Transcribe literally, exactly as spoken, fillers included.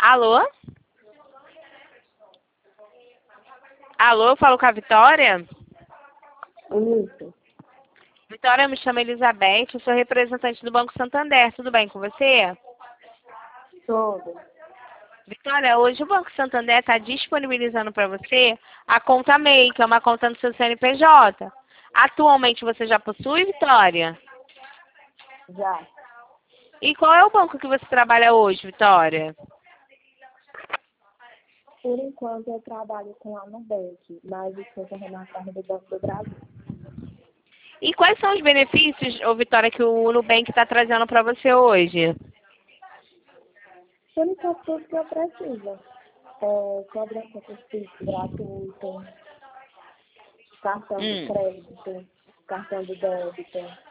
Alô? Alô, eu falo com a Vitória? Isso. Vitória, eu me chamo Elizabeth, eu sou representante do Banco Santander. Tudo bem com você? Tudo. Vitória, hoje o Banco Santander está disponibilizando para você a conta M E I, que é uma conta no seu C N P J. Atualmente você já possui, Vitória? Já. E qual é o banco que você trabalha hoje, Vitória? Por enquanto eu trabalho com a Nubank, mas estou correndo atrás do Banco do Brasil. E quais são os benefícios, ô Vitória, que o Nubank está trazendo para você hoje? Por enquanto tudo que eu preciso. É, cobrança por Pix gratuito, cartão de Hum. crédito, cartão de débito.